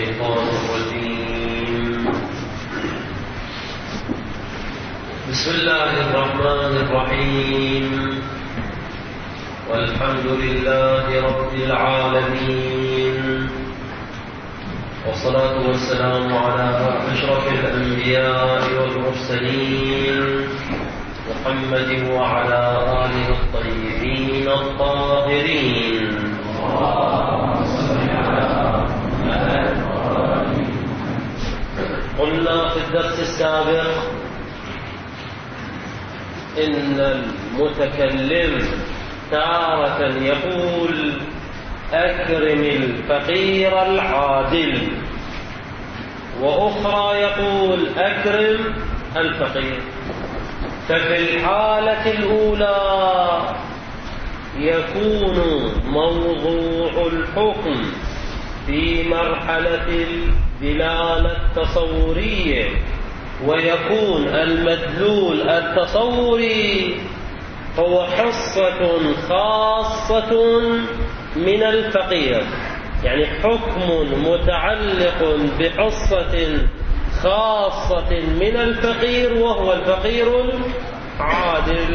الشيطان الرجيم. بسم الله الرحمن الرحيم. والحمد لله رب العالمين، والصلاة والسلام على أشرف الأنبياء والمرسلين محمد وعلى آله الطيبين الطاهرين. قلنا في الدرس السابق إن المتكلم تارة يقول أكرم الفقير العادل، وأخرى يقول أكرم الفقير. ففي الحالة الأولى يكون موضوع الحكم في مرحلة الدلالة التصورية، ويكون المدلول التصوري هو حصة خاصة من الفقير، يعني حكم متعلق بحصة خاصة من الفقير وهو الفقير العادل.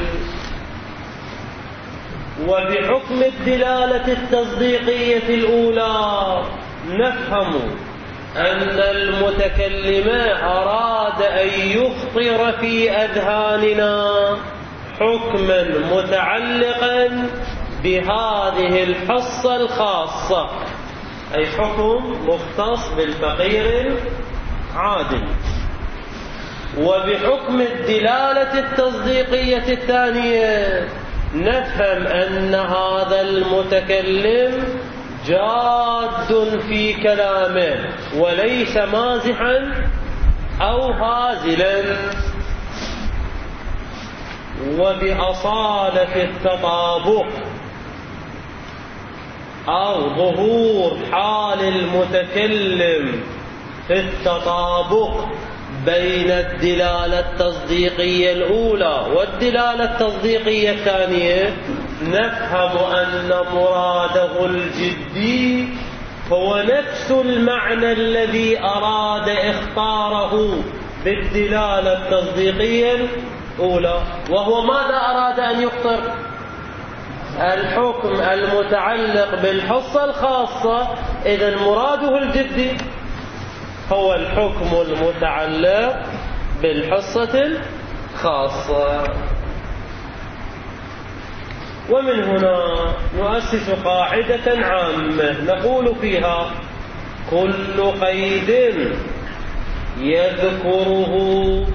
وبحكم الدلالة التصديقية الأولى نفهم أن المتكلم أراد أن يخطر في أذهاننا حكما متعلقا بهذه الحصة الخاصة، أي حكم مختص بالفقير العادل. وبحكم الدلالة التصديقية الثانية نفهم أن هذا المتكلم جاد في كلامه وليس مازحا أو هازلا. وبأصالة التطابق أو ظهور حال المتكلم في التطابق بين الدلالة التصديقية الأولى والدلالة التصديقية الثانية نفهم أن مراده الجدي هو نفس المعنى الذي أراد اختاره بالدلالة التصديقية الأولى، وهو ماذا أراد أن يخطر؟ الحكم المتعلق بالحصة الخاصة. إذن مراده الجدي هو الحكم المتعلق بالحصة الخاصة. ومن هنا نؤسس قاعدة عامة نقول فيها كل قيد يذكره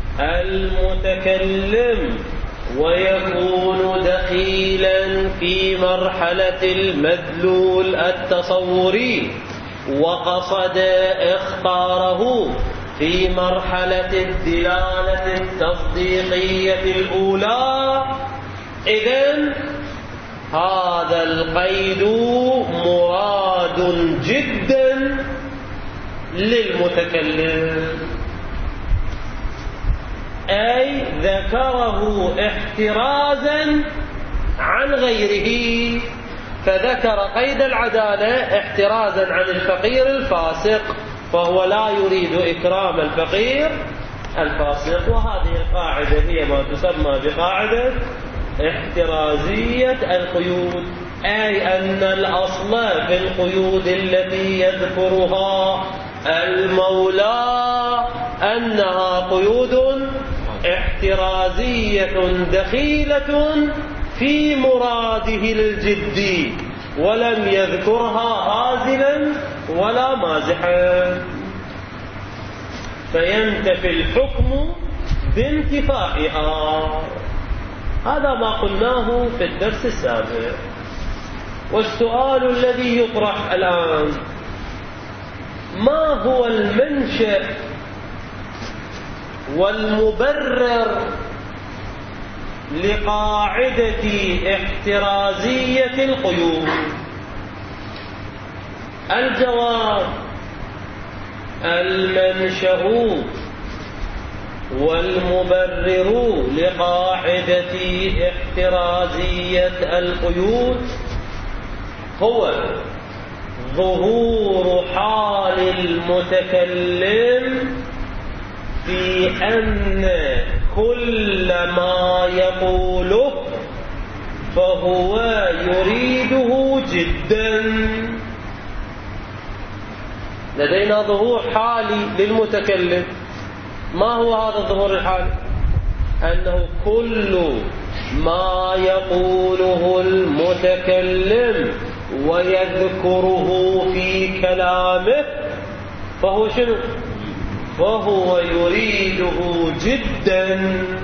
المتكلم ويكون دخيلا في مرحلة المدلول التصوري وقصد اختاره في مرحلة الدلالة التصديقية الأولى، إذن هذا القيد مراد جدا للمتكلم، أي ذكره احترازا عن غيره. فذكر قيد العدالة احترازا عن الفقير الفاسق، فهو لا يريد إكرام الفقير الفاسق. وهذه القاعدة هي ما تسمى بقاعدة احترازية القيود، أي أن الأصل في القيود التي يذكرها المولى أنها قيود احترازية دخيلة في مراده الجدي، ولم يذكرها هازلا ولا مازحا، فينتفي الحكم بانتفائها. هذا ما قلناه في الدرس السابق. والسؤال الذي يطرح الآن: ما هو المنشأ والمبرر لقاعدة احترازية القيود؟ الجواب: المنشأ والمبرر لقاعدة احترازية القيود هو ظهور حال المتكلم في أن كل ما يقوله فهو يريده جدا. لدينا ظهور حالي للمتكلم. ما هو هذا الظهور الحالي؟ أنه كل ما يقوله المتكلم ويذكره في كلامه فهو شنو؟ فهو يريده جدا.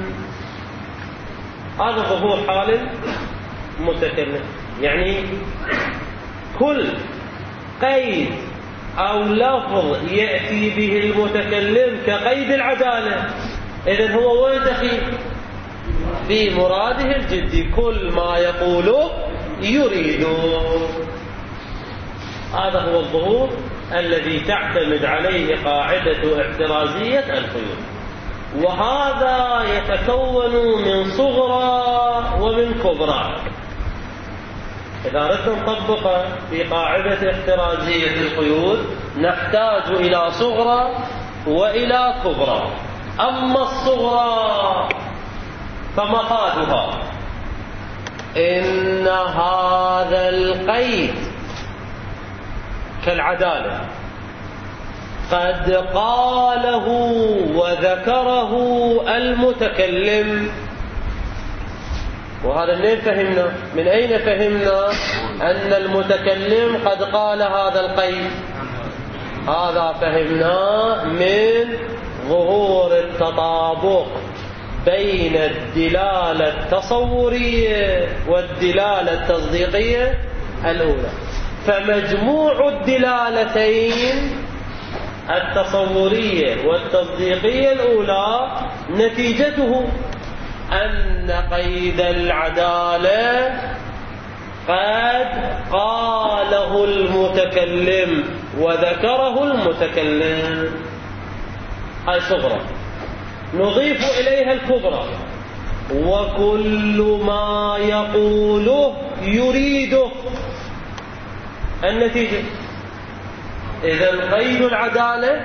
هذا ظهور حال المتكلم، يعني كل قيد أو لفظ يأتي به المتكلم كقيد العدالة، إذن هو وين دخيل؟ في مراده الجدي، كل ما يقوله يريده. هذا هو الظهور الذي تعتمد عليه قاعدة احترازية القيود، وهذا يتكون من صغرى ومن كبرى. إذا أردنا نطبق في قاعدة احترازية القيود نحتاج إلى صغرى وإلى كبرى. أما الصغرى فمفادها إن هذا القيد كالعدالة قد قاله وذكره المتكلم. وهذا منين فهمنا؟ من أين فهمنا أن المتكلم قد قال هذا القيد؟ هذا فهمناه من ظهور التطابق بين الدلالة التصورية والدلالة التصديقية الأولى. فمجموع الدلالتين التصورية والتصديقية الأولى نتيجته أن قيد العدالة قد قاله المتكلم وذكره المتكلم. هاي صغرى. نضيف إليها الكبرى، وكل ما يقوله يريده النتيجة. إذا قيد العدالة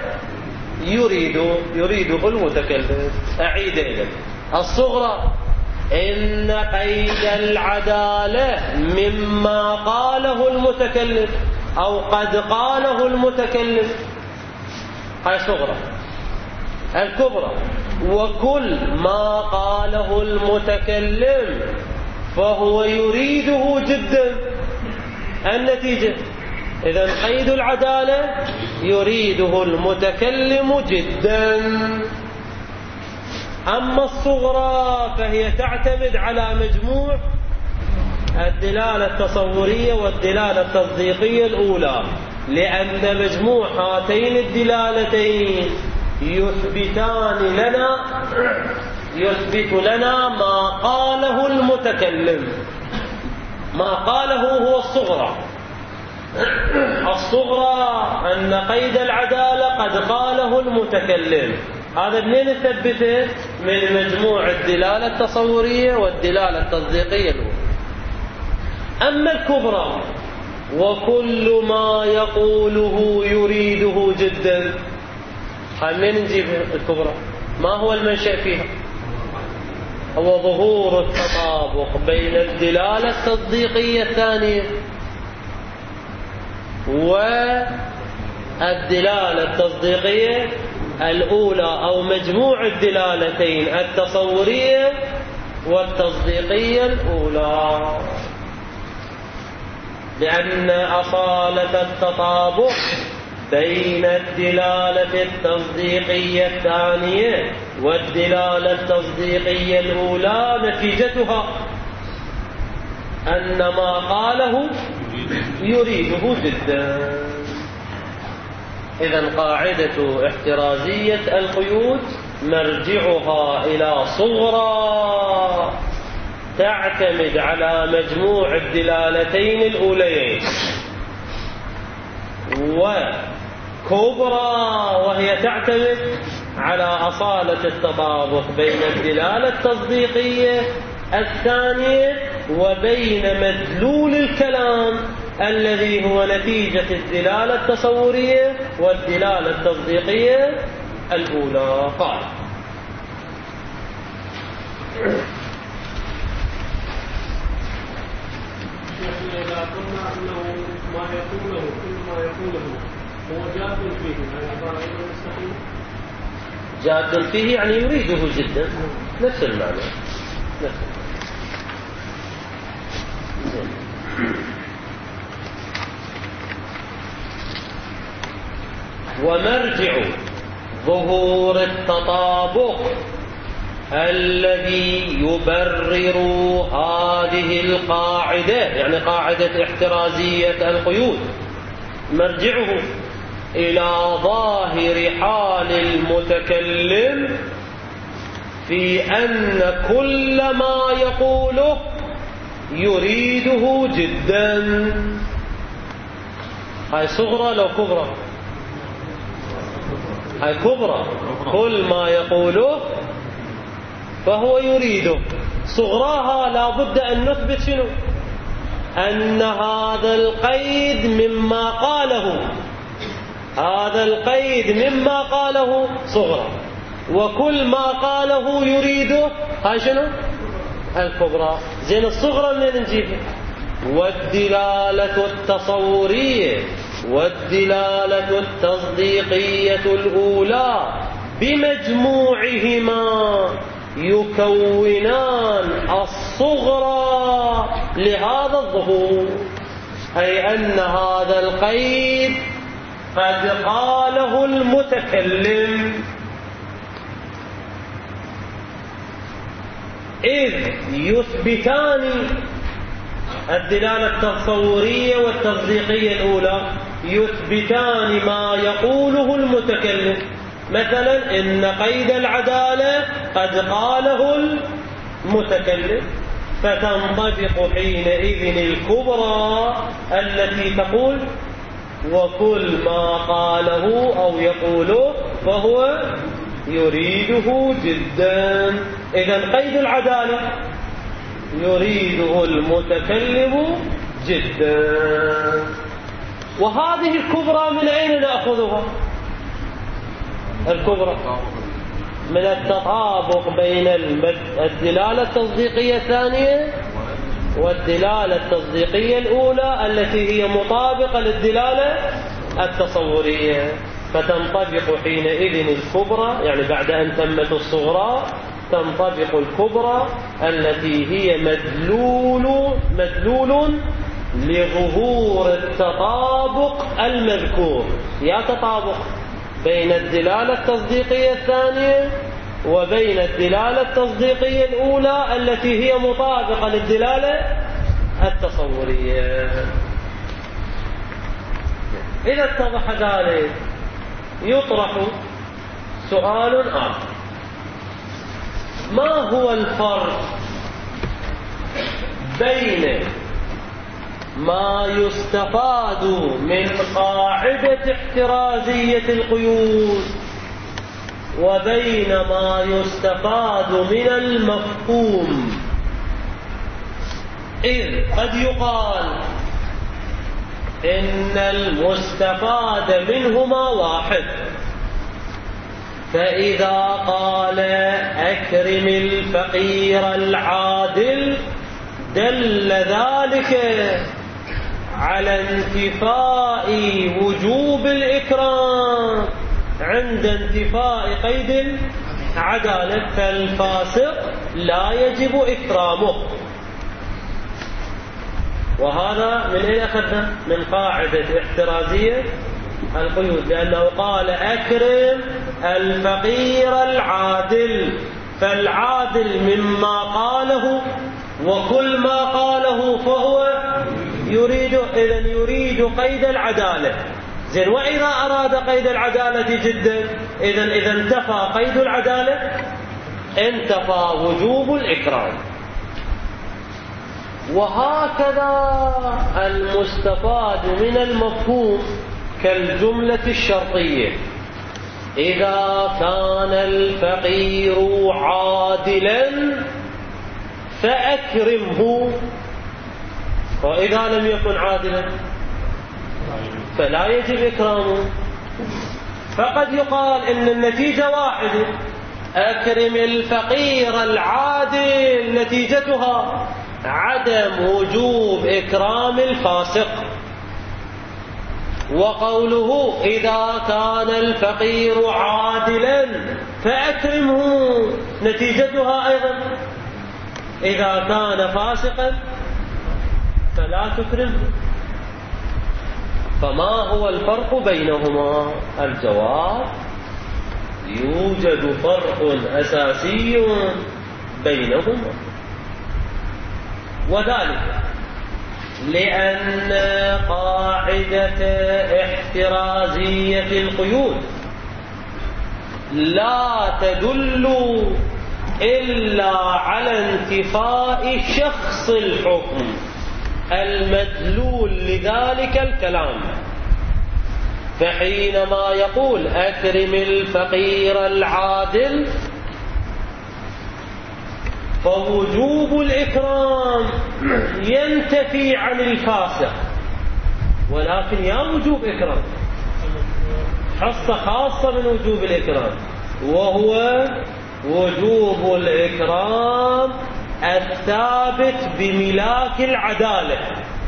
يريده المتكلم. أعيد إليه الصغرى إن قيد العدالة مما قاله المتكلم أو قد قاله المتكلم. هاي صغرى. الكبرى وكل ما قاله المتكلم فهو يريده جدا النتيجة. إذن قيد العدالة يريده المتكلم جدا. أما الصغرى فهي تعتمد على مجموع الدلالة التصورية والدلالة التصديقية الأولى، لأن مجموع هاتين الدلالتين يثبت لنا ما قاله المتكلم. ما قاله هو الصغرى. الصغرى أن قيد العدالة قد قاله المتكلم. هذا منين ثبته؟ من مجموع الدلالة التصورية والدلالة التصديقية الأولى. أما الكبرى وكل ما يقوله يريده جدا، هل منين نجيب الكبرى؟ ما هو المنشأ فيها؟ هو ظهور التطابق بين الدلالة التصديقية الثانية والدلالة التصديقية الأولى، أو مجموع الدلالتين التصورية والتصديقية الأولى. لأن أصالة التطابق بين الدلالة التصديقية الثانية والدلالة التصديقية الأولى نتيجتها أن ما قاله يريده جدا. إذن قاعدة احترازية القيود مرجعها إلى صغرى تعتمد على مجموع الدلالتين الأوليين، وكبرى وهي تعتمد على أصالة التطابق بين الدلالة التصديقية الثانية وبين مدلول الكلام الذي هو نتيجة الدلالة التصورية والدلالة التصديقية الأولى. قال إذا قلنا أنه ما يقوله كل ما يقوله هو جاد فيه، هل عبارة عن مستقيم؟ جاد فيه يعني يريده جدا، نفس المعنى، نفس المعنى. ومرجع ظهور التطابق الذي يبرر هذه القاعدة، يعني قاعدة احترازية القيود، مرجعه إلى ظاهر حال المتكلم في أن كل ما يقوله يريده جدا. هاي صغرى لو كبرى؟ هاي كبرى، كل ما يقوله فهو يريده. صغراها لا بد أن نثبت شنو؟ أن هذا القيد مما قاله، هذا القيد مما قاله صغرى، وكل ما قاله يريده هاي شنو؟ الكبرى. زين الصغرى منين نجيبها؟ والدلالة التصورية والدلالة التصديقية الأولى بمجموعهما يكونان الصغرى لهذا الظهور، أي أن هذا القيد قد قاله المتكلم، إذ يثبتان الدلالة التصورية والتصديقية الأولى، يثبتان ما يقوله المتكلم. مثلا إن قيد العدالة قد قاله المتكلم، فتنطبق حينئذ الكبرى التي تقول وكل ما قاله أو يقوله فهو يريده جدا. إذن قيد العدالة يريده المتكلم جدا. وهذه الكبرى من أين نأخذها؟ الكبرى من التطابق بين الدلالة التصديقية الثانية والدلالة التصديقية الأولى التي هي مطابقة للدلالة التصورية، فتنطبق حينئذ الكبرى، يعني بعد أن تمت الصغرى تنطبق الكبرى التي هي مدلول لظهور التطابق المذكور. يا تطابق بين الدلالة التصديقية الثانية وبين الدلالة التصديقية الأولى التي هي مطابقة للدلالة التصورية. إذا اتضح ذلك يطرح سؤال آخر: ما هو الفرق بين ما يستفاد من قاعدة احترازية القيود وبين ما يستفاد من المفهوم؟ إذ قد يقال إن المستفاد منهما واحد، فإذا قال أكرم الفقير العادل دل ذلك على انتفاء وجوب الإكرام عند انتفاء قيد العدالة، فالفاسق لا يجب إكرامه. وهذا من أين أخذنا؟ من قاعدة احترازية القيود، لأنه قال أكرم الفقير العادل، فالعادل مما قاله وكل ما قاله فهو يريد، إذن يريد قيد العدالة. زين، وإذا أراد قيد العدالة جدا إذا انتفى قيد العدالة انتفى وجوب الإكرام. وهكذا المستفاد من المفهوم كالجملة الشرطية: إذا كان الفقير عادلا فأكرمه، وإذا لم يكن عادلا فلا يجب إكرامه. فقد يقال إن النتيجة واحدة، أكرم الفقير العادل، نتيجتها عدم وجوب إكرام الفاسق. وقوله إذا كان الفقير عادلا فأكرمه، نتيجتها أيضا إذا كان فاسقا فلا تكرمه. فما هو الفرق بينهما؟ الجواب: يوجد فرق أساسي بينهما، وذلك لأن قاعدة احترازية القيود لا تدل إلا على انتفاء شخص الحكم المدلول لذلك الكلام. فحينما يقول أكرم الفقير العادل فوجوب الإكرام ينتفي عن الفاسق، ولكن يا وجوب إكرام حصة خاصة من وجوب الإكرام، وهو وجوب الإكرام الثابت بملاك العدالة.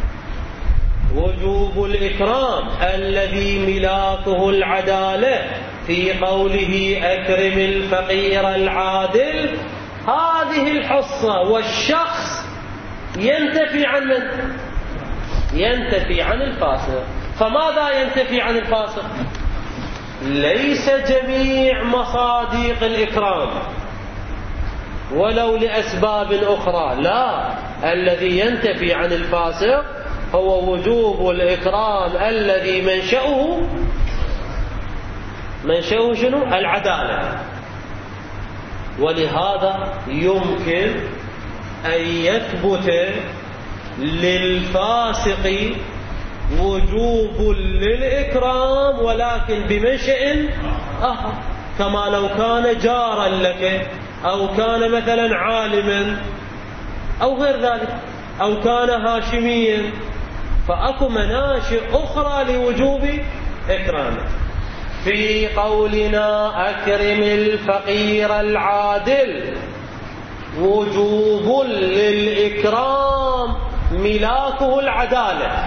وجوب الإكرام الذي ملاكه العدالة في قوله أكرم الفقير العادل، هذه الحصة والشخص ينتفي عن من؟ ينتفي عن الفاسق. فماذا ينتفي عن الفاسق؟ ليس جميع مصادق الإكرام ولو لأسباب أخرى، لا، الذي ينتفي عن الفاسق هو وجوب الإكرام الذي منشأه شنو؟ العدالة. ولهذا يمكن أن يثبت للفاسق وجوب للإكرام ولكن بمنشأ آخر، كما لو كان جارا لك، أو كان مثلا عالما، أو غير ذلك، أو كان هاشميا، فأكو مناشئ أخرى لوجوب إكرامه. في قولنا أكرم الفقير العادل وجوب للإكرام ملاكه العدالة،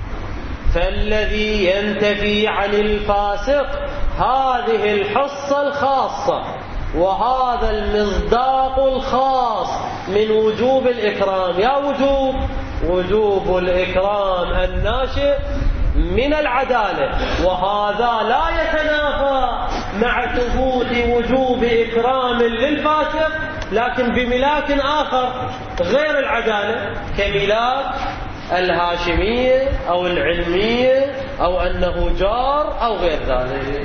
فالذي ينتفي عن الفاسق هذه الحصة الخاصة وهذا المصداق الخاص من وجوب الإكرام. يا وجوب الإكرام الناشئ من العدالة، وهذا لا يتنافى مع ثبوت وجوب إكرام للفاسق لكن بملاك آخر غير العدالة، كملاك الهاشمية أو العلمية أو أنه جار أو غير ذلك.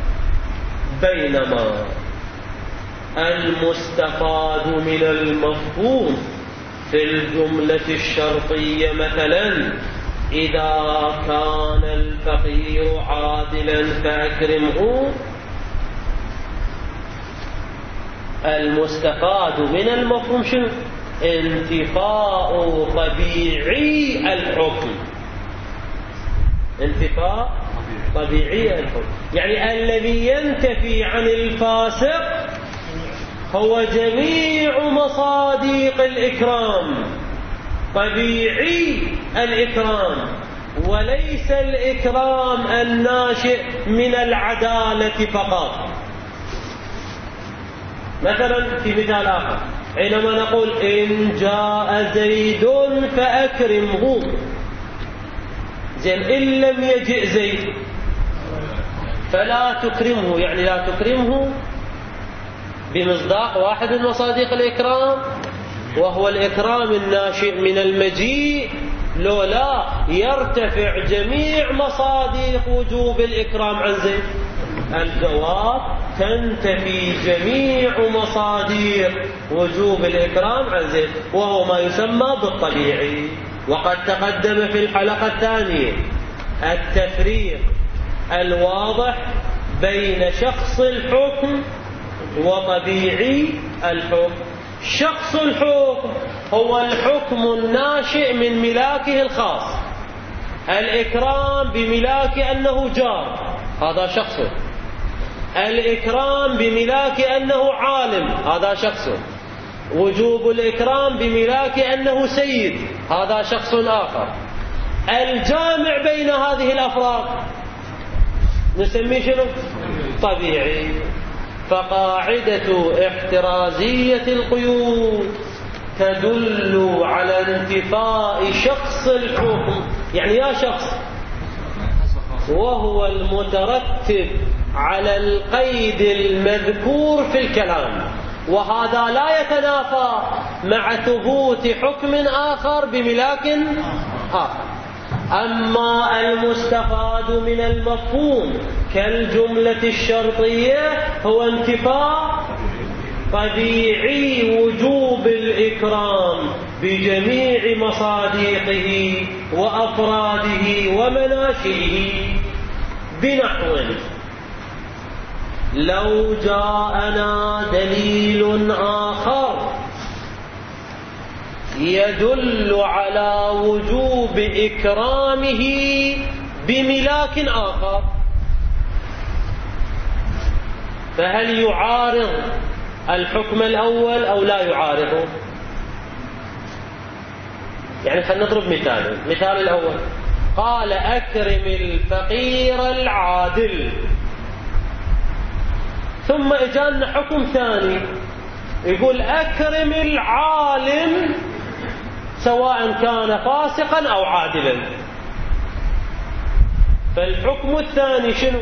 بينما المستفاد من المفهوم في الجملة الشرطية مثلا إذا كان الفقير عادلا فأكرمه، المستفاد من المفهوم شنو؟ انتفاء طبيعي الحكم، انتفاء طبيعي الحكم، يعني الذي ينتفي عن الفاسق هو جميع مصادق الإكرام، طبيعي الإكرام، وليس الإكرام الناشئ من العدالة فقط. مثلا في مثال آخر حينما نقول إن جاء زيد فأكرمه، زين، إن لم يجئ زيد فلا تكرمه، يعني لا تكرمه بمصداق واحد من مصادق الإكرام وهو الإكرام الناشئ من المجيء، لولا يرتفع جميع مصادق وجوب الإكرام عن زيد. الجواب: تنتفي جميع مصادق وجوب الإكرام عن زيد، وهو ما يسمى بالطبيعي. وقد تقدم في الحلقة الثانية التفريق الواضح بين شخص الحكم وطبيعي الحكم. شخص الحكم هو الحكم الناشئ من ملاكه الخاص. الإكرام بملاك أنه جار، هذا شخصه. الإكرام بملاك أنه عالم، هذا شخصه. وجوب الإكرام بملاك أنه سيد، هذا شخص آخر. الجامع بين هذه الأفراد نسميه شنو؟ طبيعي. فقاعدة احترازية القيود تدل على انتفاء شخص الحكم، يعني يا شخص، وهو المترتب على القيد المذكور في الكلام، وهذا لا يتنافى مع ثبوت حكم آخر بملاك آخر. أما المستفاد من المفهوم كالجملة الشرطية هو انتفاء طبيعي وجوب الإكرام بجميع مصادقه وأفراده ومناشئه، بنحو لو جاءنا دليل آخر يدل على وجوب إكرامه بملاك آخر، فهل يعارض الحكم الأول أو لا يعارضه؟ يعني خلينا نضرب مثال. مثال الأول قال أكرم الفقير العادل، ثم إجانا حكم ثاني يقول أكرم العالم سواء كان فاسقا أو عادلا. فالحكم الثاني شنو؟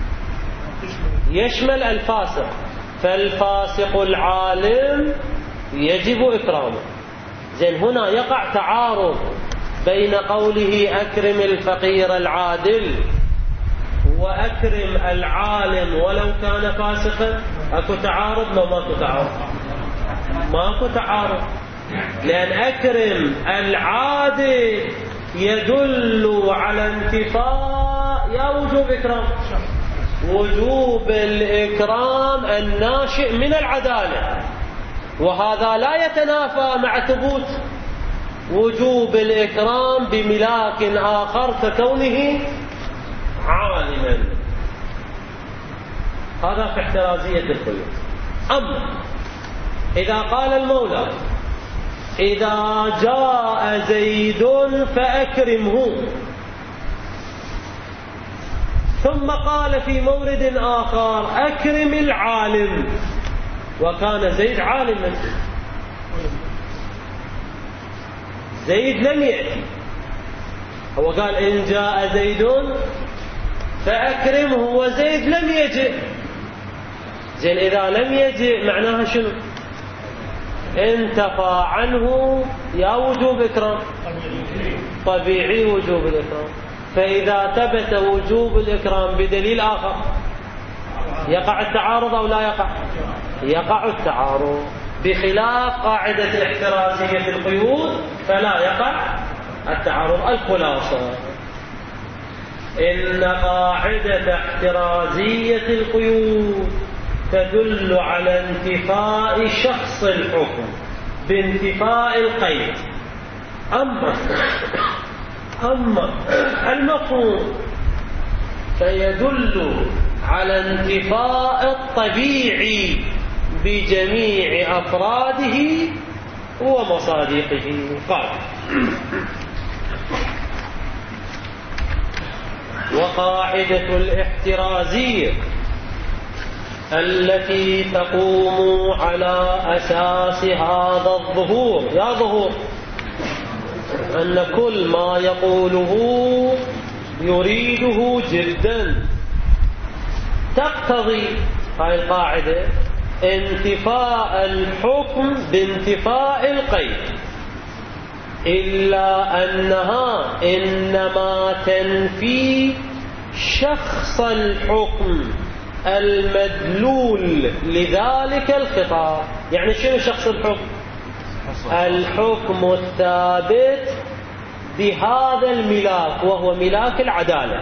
يشمل الفاسق، فالفاسق العالم يجب إكرامه. زين، هنا يقع تعارض بين قوله أكرم الفقير العادل وأكرم العالم ولو كان فاسقا. أكو تعارض؟ لو ماكو تعارض، ماكو تعارض، لأن أكرم العادل يدل على انتفاء يا وجوب إكرام، وجوب الإكرام الناشئ من العدالة، وهذا لا يتنافى مع ثبوت وجوب الإكرام بملاك آخر ككونه عالما. هذا في احترازية القيود. أما إذا قال المولى إذا جاء زيد فأكرمه، ثم قال في مورد آخر أكرم العالم، وكان زيد عالما، زيد لم يأتي، هو قال إن جاء زيد فأكرمه وزيد لم يجئ. زين، إذا لم يجئ معناها شنو؟ انتفى عنه يا وجوب إكرام، طبيعي وجوب الإكرام. فإذا ثبت وجوب الإكرام بدليل آخر يقع التعارض أو لا يقع؟ يقع التعارض. بخلاف قاعدة احترازية القيود فلا يقع التعارض. الخلاصة إن قاعدة احترازية القيود تدل على انتفاء شخص الحكم بانتفاء القيد. أما المفهوم فيدل على انتفاء الطبيعي بجميع أفراده ومصادقه. قال وقاعدة الاحترازية التي تقوم على أساس هذا الظهور، يا ظهور أن كل ما يقوله يريده جدا، تقتضي هاي القاعدة انتفاء الحكم بانتفاء القيد، إلا أنها إنما تنفي شخص الحكم المدلول لذلك الخطاب. يعني شنو شخص الحكم؟ الحكم الثابت بهذا الملاك وهو ملاك العدالة،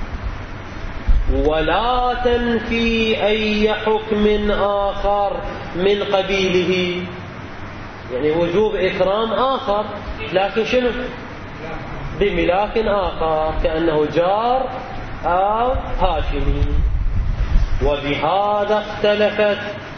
ولا تنفي أي حكم آخر من قبيله. يعني وجوب إكرام آخر، لكن شنو؟ بملاك آخر، كأنه جار أو هاشمي. وبهذا اختلفت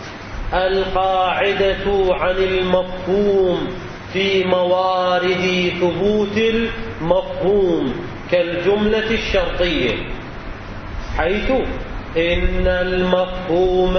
القاعدة عن المفهوم في موارد ثبوت المفهوم كالجملة الشرطية، حيث إن المفهوم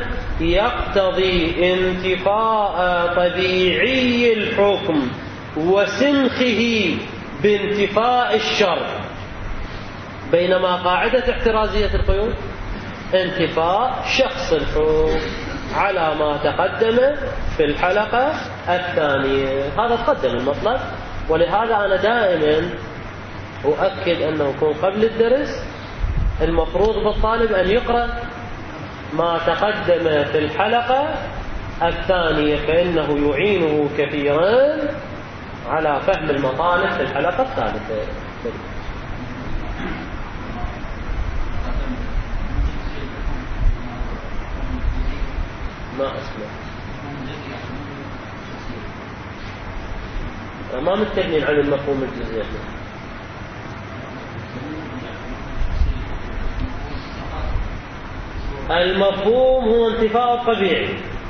يقتضي انتفاء طبيعي الحكم وسنخه بانتفاء الشرط، بينما قاعدة احترازية القيود انتفاء شخص الحكم على ما تقدم في الحلقة الثانية. هذا تقدم المطلب، ولهذا أنا دائما أؤكد أنه يكون قبل الدرس المفروض بالطالب أن يقرأ ما تقدم في الحلقة الثانية، فإنه يعينه كثيرا على فهم المطالب في الحلقة الثالثة. ما أسمع، ما متكلمين عن المفهوم الجزئي. المفهوم هو انتفاء الطبيعي.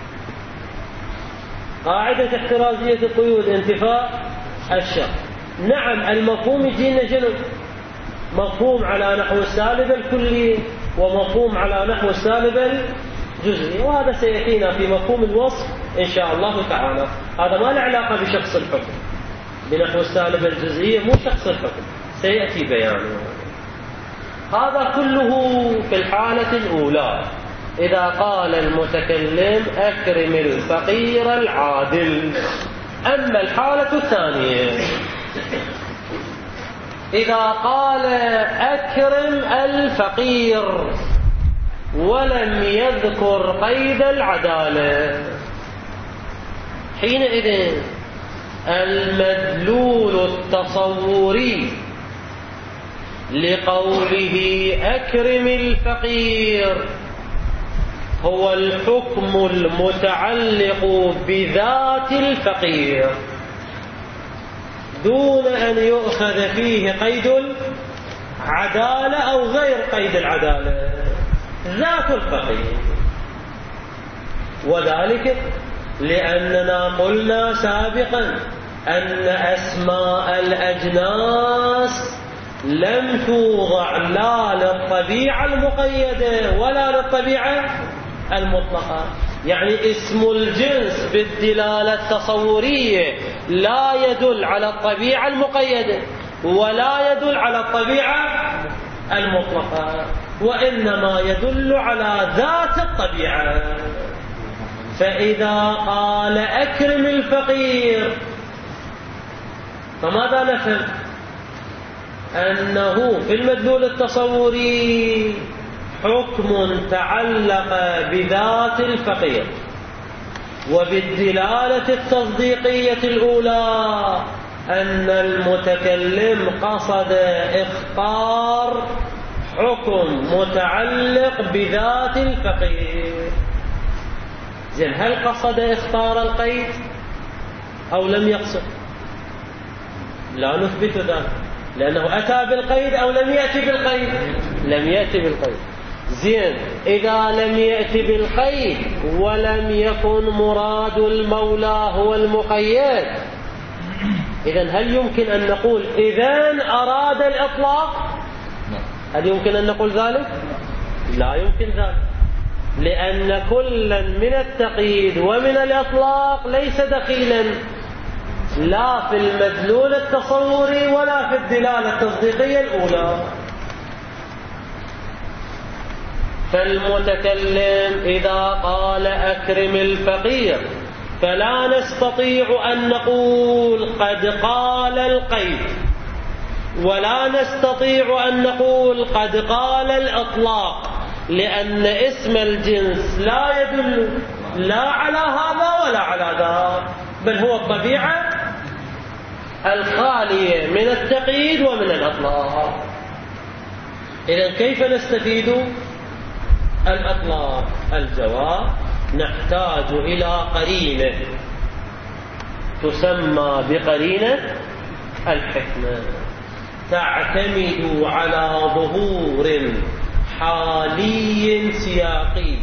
قاعدة احترازية القيود انتفاء الشرط. نعم المفهوم يجينا جنب مفهوم على نحو السالب الكلي ومفهوم على نحو السالب الجزئي، وهذا سيأتينا في مفهوم الوصف إن شاء الله تعالى. هذا ما له علاقة بشخص الحكم، بنحو السالب الجزئية مو شخص الحكم، سيأتي بيانه. هذا كله في الحالة الأولى إذا قال المتكلم أكرم الفقير العادل. أما الحالة الثانية إذا قال أكرم الفقير ولم يذكر قيد العدالة، حينئذ المدلول التصوري لقوله أكرم الفقير هو الحكم المتعلق بذات الفقير دون أن يؤخذ فيه قيد العدالة أو غير قيد العدالة، ذات الفقير. وذلك لأننا قلنا سابقا أن أسماء الأجناس لم توضع لا للطبيعة المقيدة ولا للطبيعة المطلقة. يعني اسم الجنس بالدلالة التصورية لا يدل على الطبيعة المقيدة ولا يدل على الطبيعة المطلقة، وإنما يدل على ذات الطبيعة. فإذا قال أكرم الفقير فماذا نفهم؟ أنه في المدلول التصوري حكم تعلق بذات الفقير، وبالدلالة التصديقية الأولى أن المتكلم قصد اختار حكم متعلق بذات الفقير. زين، هل قصد اختار القيد أو لم يقصد؟ لا نثبت ذلك، لأنه أتى بالقيد أو لم يأتي بالقيد؟ لم يأتي بالقيد. زين، إذا لم يأتي بالقيد ولم يكن مراد المولى هو المقيد، إذن هل يمكن أن نقول إذن أراد الإطلاق؟ هل يمكن أن نقول ذلك؟ لا يمكن ذلك، لأن كلا من التقييد ومن الإطلاق ليس دخيلا لا في المدلول التصوري ولا في الدلالة التصديقية الأولى. فالمتكلم إذا قال أكرم الفقير فلا نستطيع أن نقول قد قال القيد، ولا نستطيع أن نقول قد قال الإطلاق، لأن اسم الجنس لا يدل لا على هذا ولا على ذاك، بل هو الطبيعة الخالية من التقييد ومن الإطلاق. إذن كيف نستفيد الإطلاق؟ الجواب: نحتاج إلى قرينة تسمى بقرينة الحكمة، تعتمد على ظهور حالي سياقي.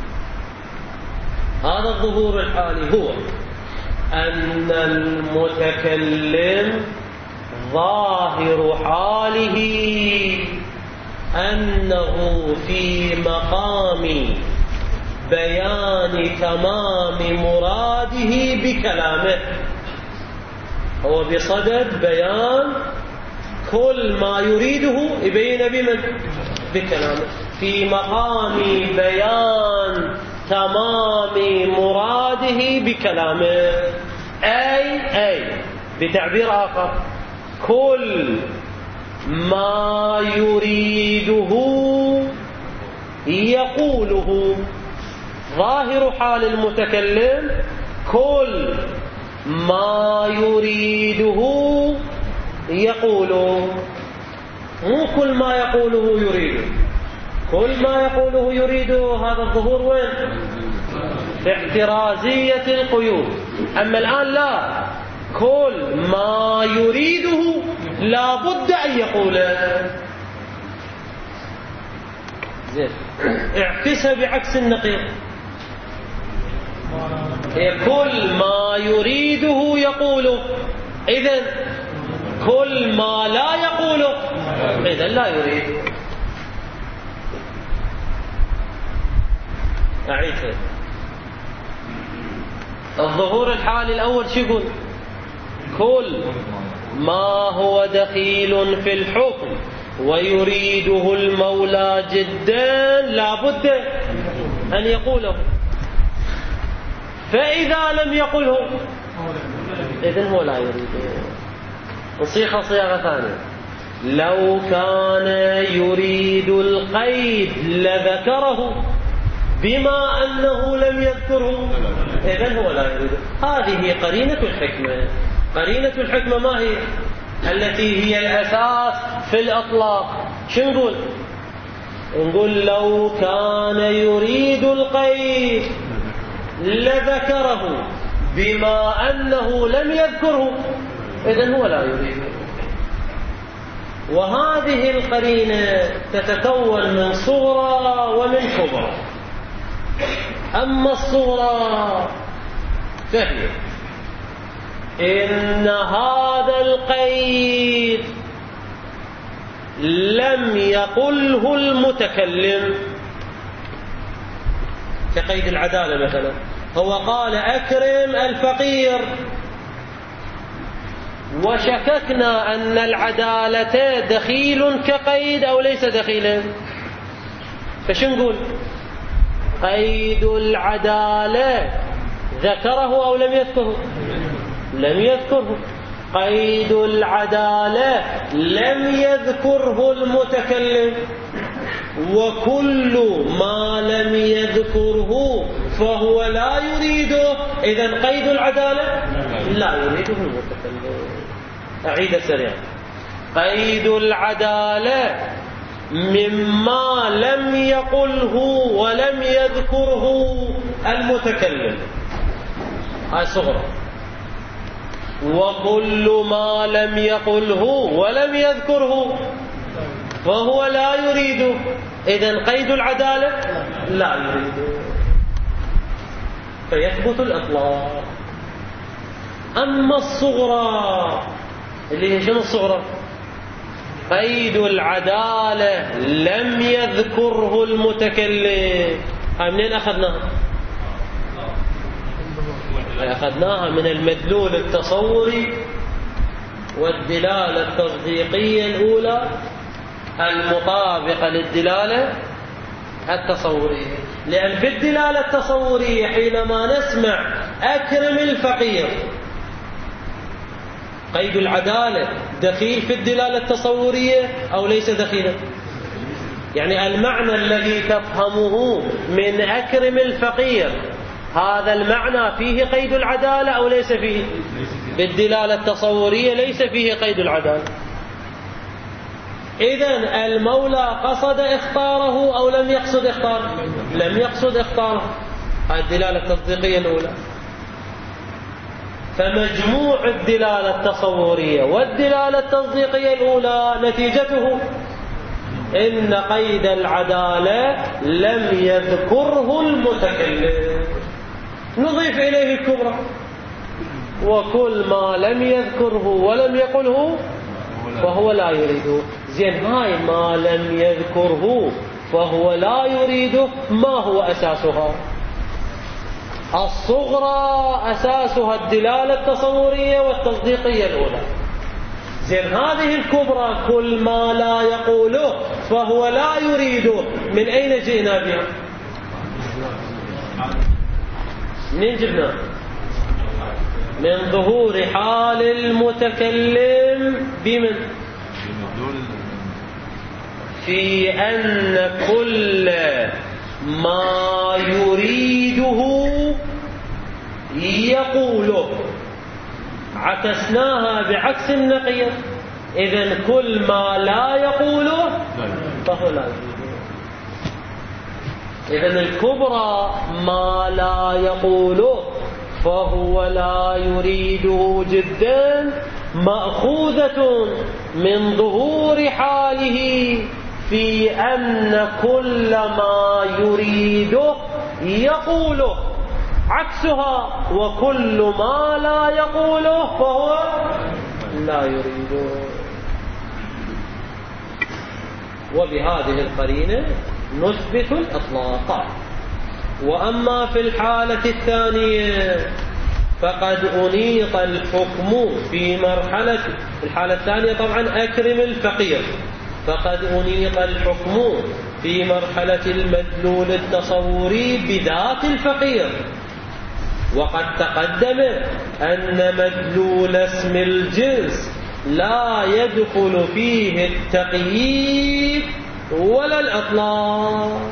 هذا الظهور الحالي هو أن المتكلم ظاهر حاله أنه في مقام بيان تمام مراده بكلامه، هو بصدد بيان كل ما يريده يبين بمن؟ بكلامه، في مقام بيان تمام مراده بكلامه. أي بتعبير آخر، كل ما يريده يقوله. ظاهر حال المتكلم كل ما يريده يقوله، مو كل ما يقوله يريده. كل ما يقوله يريده هذا الظهور وين؟ في احترازية القيود. أما الآن لا، كل ما يريده لا بد أن يقوله. زين، اعكسها بعكس النقيض، كل ما يريده يقوله، إذن كل ما لا يقوله إذن لا يريده. أعيدها. الظهور الحالي الأول شو يقول؟ كل ما هو دخيل في الحكم ويريده المولى جدا لا بد أن يقوله، فإذا لم يقله إذن هو لا يريده. نصيغة صياغة ثانية، لو كان يريد القيد لذكره بما أنه لم يذكره إذن هو لا يريده. هذه قرينة الحكمة. قرينة الحكمة ما هي؟ التي هي الأساس في الأطلاق. شو نقول؟ نقول لو كان يريد القيد لذكره بما أنه لم يذكره إذن هو لا يريده. وهذه القرينة تتكون من صغرى ومن كبرى. أما الصغرى فهي إن هذا القيد لم يقله المتكلم، كقيد العدالة مثلا، هو قال أكرم الفقير، وشككنا أن العدالة دخيل كقيد أو ليس دخيلا، فشو نقول؟ قيد العدالة ذكره أو لم يذكره؟ لم يذكره. قيد العدالة لم يذكره المتكلم، وكل ما لم يذكره فهو لا يريده، إذن قيد العدالة لا يريده المتكلم. أعيد سريعا، قيد العدالة مما لم يقله ولم يذكره المتكلم، هاي صغرى. وكل ما لم يقله ولم يذكره فهو لا يريده، إذن قيد العدالة لا يريده، فيثبت الإطلاق. أما الصغرى اللي هي شنو الصغرى؟ قيد العدالة لم يذكره المتكلم. هاي منين أخذناها؟ أخذناها من المدلول التصوري والدلالة التصديقية الأولى المطابقة للدلالة التصورية. لأن في الدلالة التصورية حينما نسمع أكرم الفقير، قيد العدالة دخيل في الدلالة التصورية أو ليس دخيلا؟ يعني المعنى الذي تفهمه من أكرم الفقير، هذا المعنى فيه قيد العدالة أو ليس فيه؟ بالدلالة التصورية ليس فيه قيد العدالة. إذن المولى قصد إخطاره أو لم يقصد إخطاره؟ لم يقصد إخطاره. هذه الدلالة التصديقية الأولى. فمجموع الدلالة التصورية والدلالة التصديقية الأولى نتيجته إن قيد العدالة لم يذكره المتكلم، نضيف إليه الكبرى، وكل ما لم يذكره ولم يقله فهو لا يريده. زين، هاي ما لم يذكره فهو لا يريده ما هو أساسها؟ الصغرى أساسها الدلالة التصورية والتصديقية الأولى. زين، هذه الكبرى كل ما لا يقوله فهو لا يريده، من أين جئنا بها؟ منين جبنا؟ من ظهور حال المتكلم بمن؟ في أن كل ما يريده يقوله. عكسناها بعكس النقيض، إذن كل ما لا يقوله فهو لا يريده. إذن الكبرى ما لا يقوله فهو لا يريده جدا، مأخوذة من ظهور حاله في أن كل ما يريده يقوله، عكسها وكل ما لا يقوله فهو لا يريده. وبهذه القرينة نثبت الإطلاق. وأما في الحالة الثانية فقد أنيط الحكم في مرحلة الحالة الثانية، طبعا أكرم الفقير، فقد أنيط الحكم في مرحلة المدلول التصوري بذات الفقير. وقد تقدم أن مدلول اسم الجنس لا يدخل فيه التقييد ولا الإطلاق،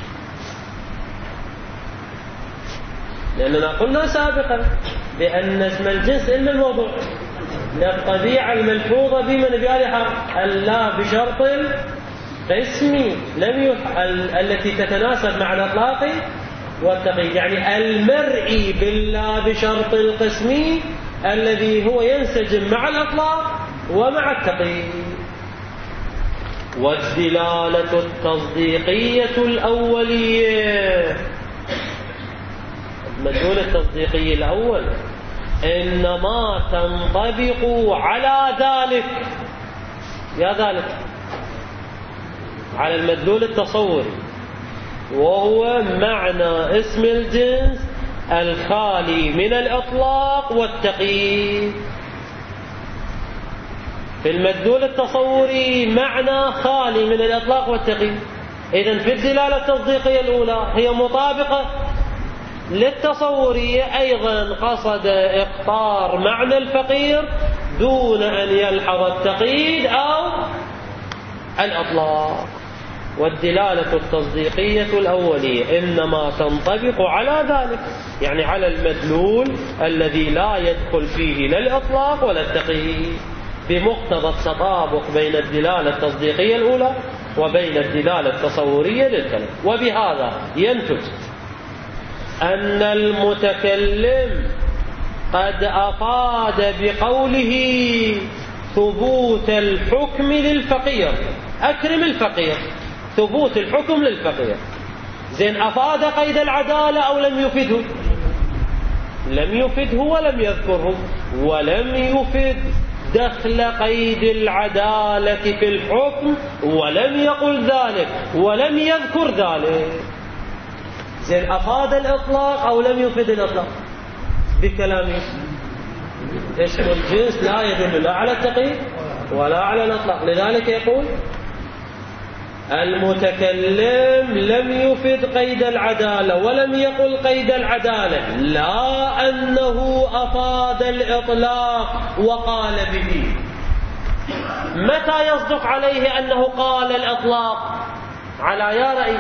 لأننا قلنا سابقا بأن اسم الجنس إلا الوضع للطبيعة الملحوظة بمن بآلها اللا بشرط القسم التي تتناسب مع الإطلاق والتقييد، يعني المرئي باللا بشرط القسم الذي هو ينسجم مع الإطلاق ومع التقييد. والدلالة التصديقية الأولية، المدلول التصديقي الأول إنما تنطبق على ذلك، يا ذلك على المدلول التصوري، وهو معنى اسم الجنس الخالي من الإطلاق والتقييد. في المدلول التصوري معنى خالي من الإطلاق والتقييد. إذن في الدلالة التصديقية الأولى هي مطابقة للتصورية، أيضا قصد إقطار معنى الفقير دون أن يلحظ التقييد أو الإطلاق. والدلالة التصديقية الأولية إنما تنطبق على ذلك، يعني على المدلول الذي لا يدخل فيه لا الإطلاق ولا التقييد، بمقتضى التطابق بين الدلالة التصديقية الأولى وبين الدلالة التصورية للكلام. وبهذا ينتج أن المتكلم قد أفاد بقوله ثبوت الحكم للفقير، أكرم الفقير، ثبوت الحكم للفقير. زين، أفاد قيد العدالة أو لم يفده؟ لم يفده ولم يذكره، ولم يفد دخل قيد العدالة في الحكم، ولم يقل ذلك ولم يذكر ذلك. زين، أفاد الإطلاق أو لم يفد الإطلاق؟ بكلامه اسم الجنس لا يدل لا على التقييد ولا على الإطلاق، لذلك يقول المتكلم لم يفد قيد العدالة ولم يقل قيد العدالة، لا أنه أفاد الإطلاق وقال به. متى يصدق عليه أنه قال الإطلاق؟ على يا رأي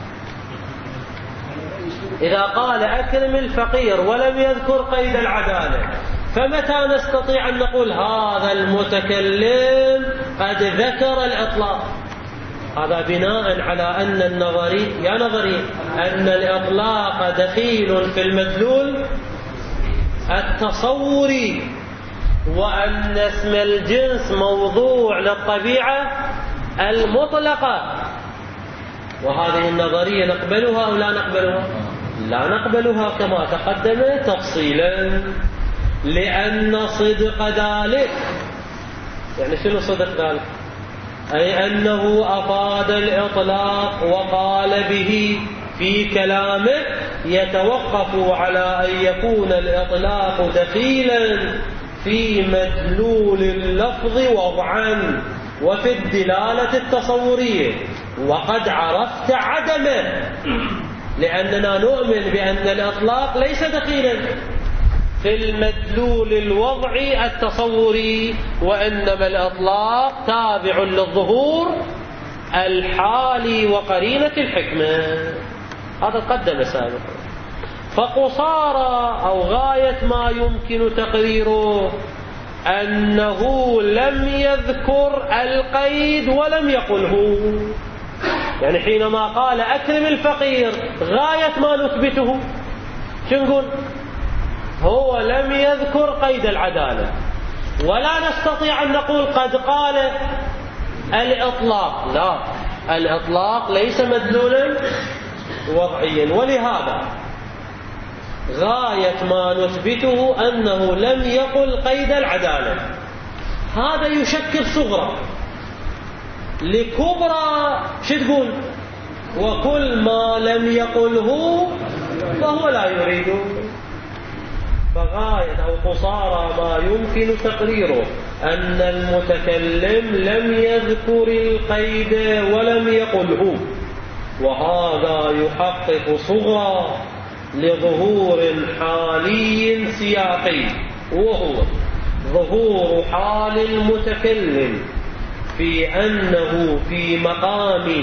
إذا قال أكرم الفقير ولم يذكر قيد العدالة، فمتى نستطيع أن نقول هذا المتكلم قد ذكر الإطلاق؟ هذا بناء على أن أن الإطلاق دخيل في المدلول التصوري، وأن اسم الجنس موضوع للطبيعة المطلقة. وهذه النظرية نقبلها أو لا نقبلها؟ لا نقبلها كما تقدم تفصيلا، لأن صدق ذلك، يعني شنو صدق ذلك؟ أي أنه أفاد الإطلاق وقال به في كلامه، يتوقف على أن يكون الإطلاق دخيلا في مدلول اللفظ وضعا وفي الدلالة التصورية، وقد عرفت عدمه، لأننا نؤمن بأن الإطلاق ليس دخيلا في المدلول الوضعي التصوري، وإنما الإطلاق تابع للظهور الحالي وقرينة الحكمة. هذا قدم سابقا. فقصارى أو غاية ما يمكن تقريره أنه لم يذكر القيد ولم يقله. يعني حينما قال أكرم الفقير غاية ما نثبته شو نقول؟ هو لم يذكر قيد العدالة، ولا نستطيع أن نقول قد قال الإطلاق، لا، الإطلاق ليس مدلولا وضعيا. ولهذا غاية ما نثبته أنه لم يقل قيد العدالة. هذا يشكل صغرى. لكبرى شو تقول؟ وكل ما لم يقله فهو لا يريده. فغاية أو قصارى ما يمكن تقريره أن المتكلم لم يذكر القيد ولم يقله، وهذا يحقق صغرى لظهور حالي سياقي، وهو ظهور حال المتكلم في أنه في مقام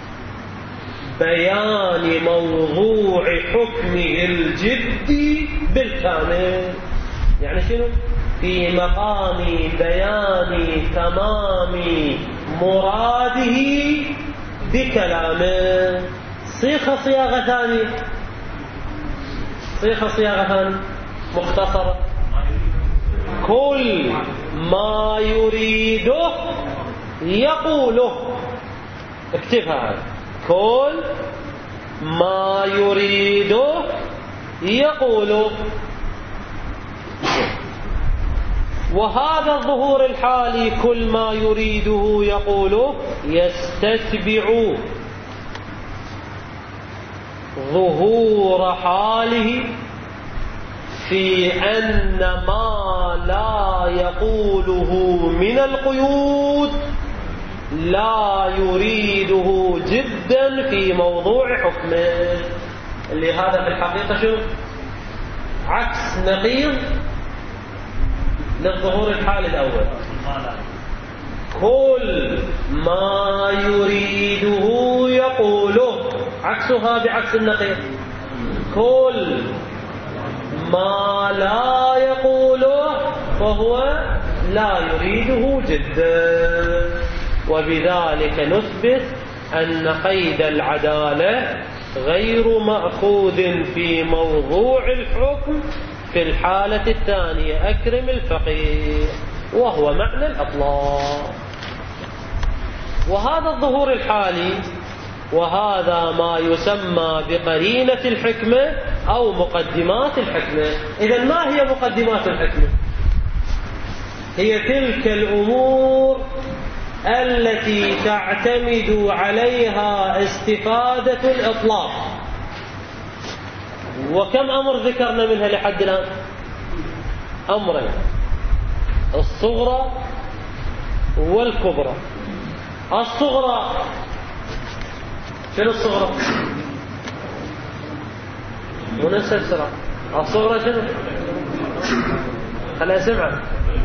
بيان موضوع حكمه الجدي بالكامل. يعني شنو؟ في مقام بيان تمام مراده بكلامه. صيغة ثانية، صيغة ثانية مختصرة: كل ما يريده يقوله. اكتبها: كل ما يريده يقوله. وهذا الظهور الحالي كل ما يريده يقوله يستتبع ظهور حاله في أن ما لا يقوله من القيود لا يريده جدا في موضوع حكمه. اللي هذا في الحقيقة شو؟ عكس نقيض للظهور الحالي الأول. كل ما يريده يقوله، عكسها بعكس النقيض. كل ما لا يقوله فهو لا يريده جدا. وبذلك نثبت أن قيد العدالة غير مأخوذ في موضوع الحكم في الحالة الثانية: أكرم الفقير، وهو معنى الإطلاق. وهذا الظهور الحالي، وهذا ما يسمى بقرينة الحكمة أو مقدمات الحكمة. إذن ما هي مقدمات الحكمة؟ هي تلك الأمور التي تعتمد عليها استفادة الإطلاق. وكم أمر ذكرنا منها لحد الآن؟ أمرين: الصغرى والكبرى. الصغرى شنو الصغرى؟ ونسى السرعة. الصغرى شنو؟ خليها سمعة.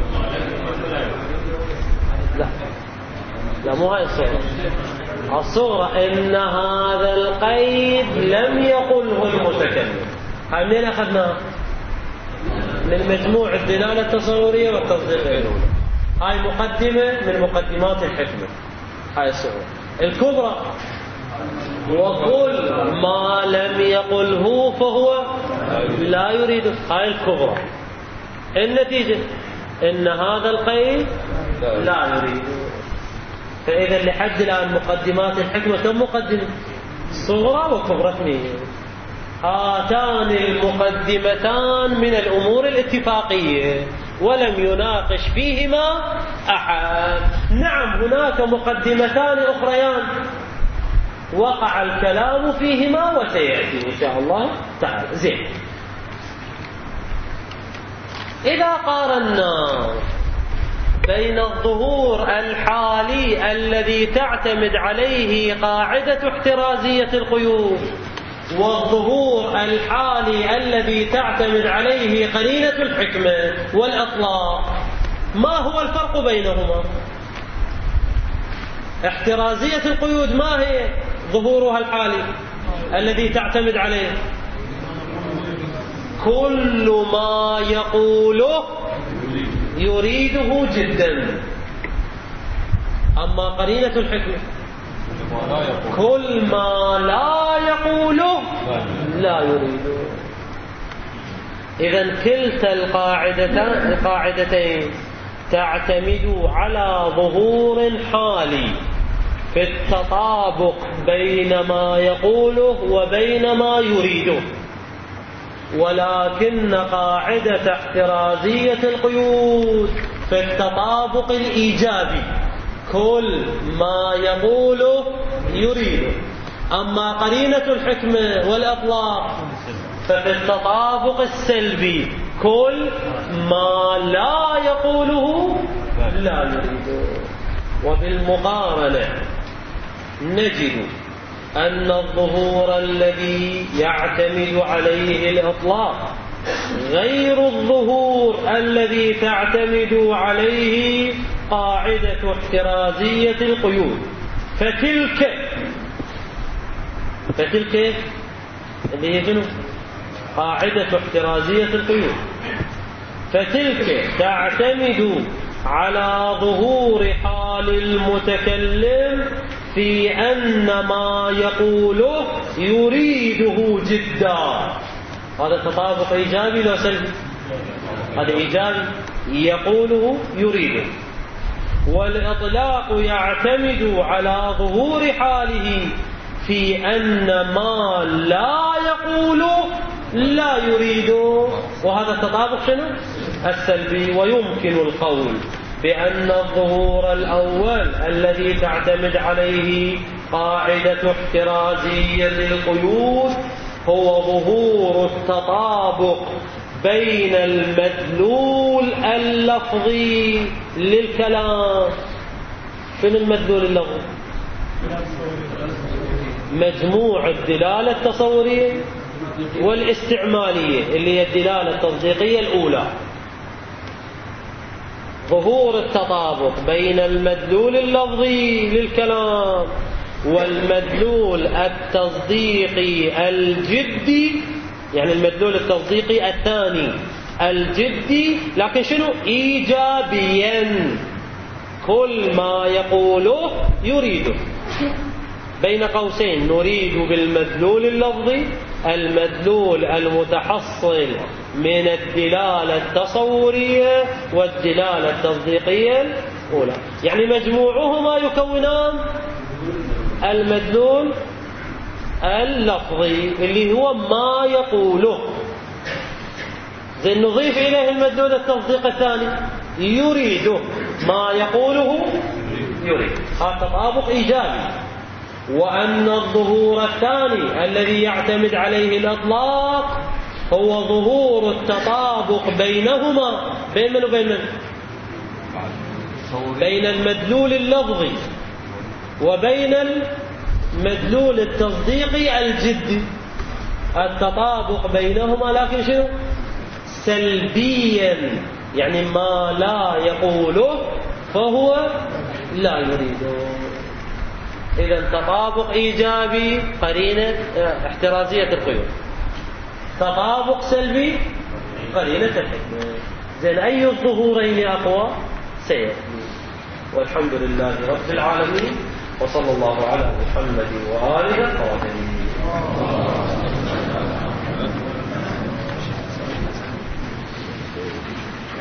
لا مو هاي الصغرى. الصغرى إن هذا القيد لم يقله المتكلم. هاي منين أخذناها؟ من مجموع الدلالة التصورية والتصديق الأولى. هاي مقدمة من مقدمات الحكمة. هاي الصغرى. الكبرى: وكل ما لم يقله فهو لا يريد. هاي الكبرى. النتيجة إن هذا القيد لا يريد. فإذا لحد الآن مقدمات الحكمة كم مقدمة؟ صغرى وكبرى اثنين. هاتان المقدمتان من الأمور الاتفاقية ولم يناقش فيهما أحد. نعم هناك مقدمتان أخريان وقع الكلام فيهما وسيأتي إن شاء الله تعالى. زين، إذا قارنا بين الظهور الحالي الذي تعتمد عليه قاعدة احترازية القيود والظهور الحالي الذي تعتمد عليه قرينة الحكمة والإطلاق، ما هو الفرق بينهما؟ احترازية القيود ما هي ظهورها الحالي الذي تعتمد عليه؟ كل ما يقوله يريده جدا. أما قرينة الحكمة كل ما لا يقوله لا يريده. إذن كلتا القاعدتين تعتمد على ظهور حالي في التطابق بين ما يقوله وبين ما يريده، ولكن قاعدة احترازية القيود في التطابق الإيجابي كل ما يقوله يريده. أما قرينة الحكمة والإطلاق ففي التطابق السلبي كل ما لا يقوله لا يريده. وبالمقارنة نجد أن الظهور الذي يعتمد عليه الإطلاق غير الظهور الذي تعتمد عليه قاعدة احترازية القيود. فتلك اللي هي شنو؟ قاعدة احترازية القيود. فتلك تعتمد على ظهور حال المتكلم في أن ما يقوله يريده جدا. هذا تطابق إيجابي لا سلبي؟ هذا إيجابي، يقوله يريده. والإطلاق يعتمد على ظهور حاله في أن ما لا يقوله لا يريده، وهذا التطابق شنو؟ السلبي. ويمكن القول بأن الظهور الأول الذي تعتمد عليه قاعدة احترازية القيود هو ظهور التطابق بين المدلول اللفظي للكلام. شنو المدلول اللفظي؟ مجموع الدلالة التصورية والاستعمالية اللي هي الدلالة التصديقية الأولى. ظهور التطابق بين المدلول اللفظي للكلام والمدلول التصديقي الجدي، يعني المدلول التصديقي الثاني الجدي، لكن شنو؟ إيجابيا، كل ما يقوله يريده. بين قوسين نريد بالمدلول اللفظي المدلول المتحصل من الدلالة التصورية والدلالة التصديقية الأولى، يعني مجموعهما يكونان المدلول اللفظي اللي هو ما يقوله. زين، نضيف إليه المدلول التصديق الثاني يريده، ما يقوله يريد. هذا تطابق إيجابي. وأن الظهور الثاني الذي يعتمد عليه الإطلاق هو ظهور التطابق بينهما، بين من وبين من؟ بين المدلول اللفظي وبين المدلول التصديقي الجدي. التطابق بينهما لكن شنو؟ سلبيا، يعني ما لا يقوله فهو لا يريده. إذا تطابق إيجابي قرينة احترازية القيود، تطابق سلبي قرينة الحكمة. زين، أي الظهورين أقوى؟ سيأتي. والحمد لله رب العالمين، وصلى الله على محمد وآله الطاهرين.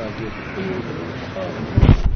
الله.